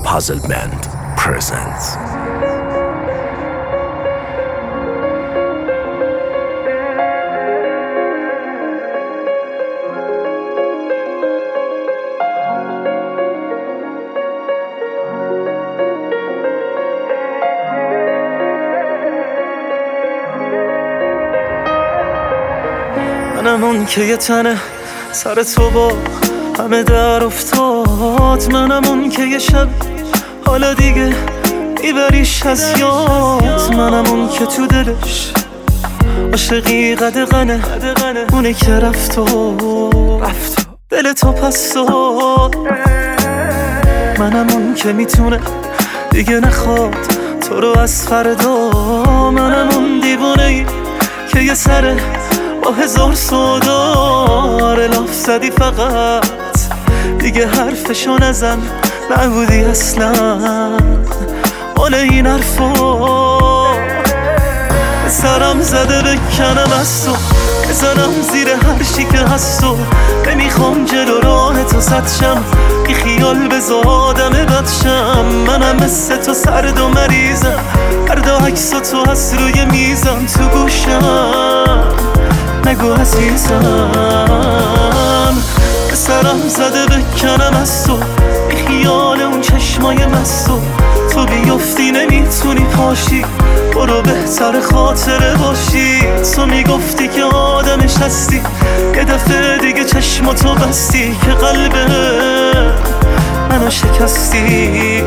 Puzzlement presents. منم اون که یه تنه سر تو با همه در افتاد. منم اون که یه شب حالا دیگه میبریش از یاد. منم اون که تو دلش عاشقی قدغنه، اونه که رفت و دل تو پس داد. منم اون که میتونه دیگه نخواد تو رو از فردا. منم اون دیوانه ای که یه سره با هزار سودا لاف زدی فقط دیگه حرفشو نزن، نبودی اصلا مال این حرفا. سرم زده بکنم از تو، بزنم زیر هر چی که هست و نمیخوام جلو راه تو سد شم، بی خیال بذار آدم بد شم. منم مثل تو سرد و مریضم، هر عکس تو هست روی میزم تو گوشم، نگو عزیزم. سرم زده بکنم از تو، بی خیال اون چشمای مستو تو بیفتی نمیتونی پاشی، برو بهتر خاطره باشی. تو میگفتی که آدمش هستی، یه دفعه دیگه چشماتو بستی که قلب منو شکستی.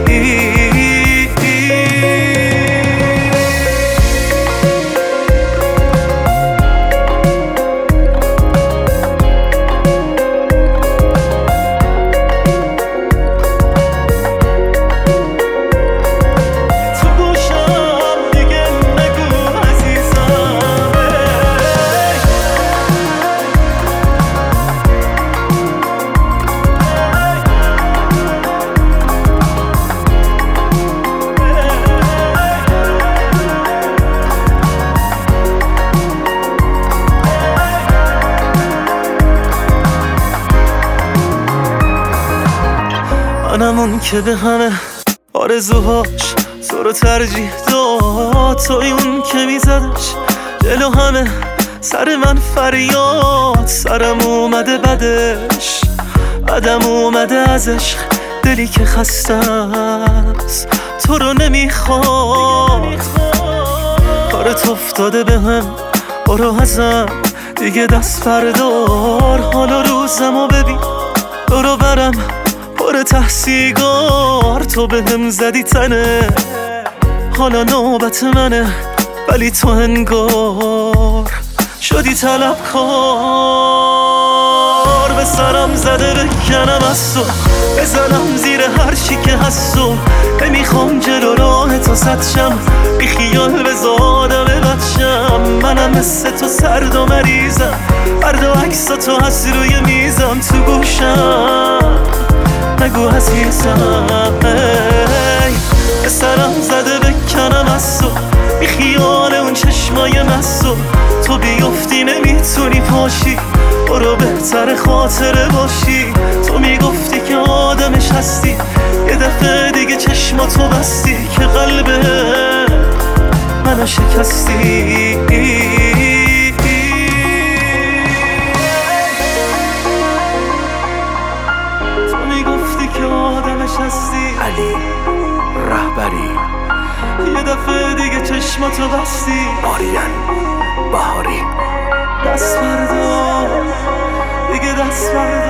منم اون که به همه آرزوهاش تو رو ترجیح داد. توی اون که میزدش جلو همه سر من فریاد. سرم اومده بدش، بدم اومده از عشق، دلی که خسته است تو رو نمیخواد. کارت افتاده به هم، برو ازم دیگه دست بردار. حالا روزمو ببین برو برم پر تحصیگار. تو به هم زدی تنه، حالا نوبت منه، ولی تو انگار شدی طلبکار. به سرم زده بکنم از تو، بزنم زیر هر چی که هست و نمیخوام جلو راه تو سد شم، بی خیال بذار آدم بد شم. منم مثل تو سرد و مریضم، هر عکس تو هست روی میزم تو گوشم، نگو عزیزم. به سرم زده بکنم از تو، بی خیال اون چشمای مستو تو بیفتی نمیتونی پاشی، برو بهتر خاطره باشی. تو میگفتی که آدمش هستی، یه دفعه دیگه چشماتو بستی که قلب منو شکستی. علی رهبری، یه دفعه دیگه چشماتو بستی. آریان بهاری، دست بردار دیگه، دست بردار.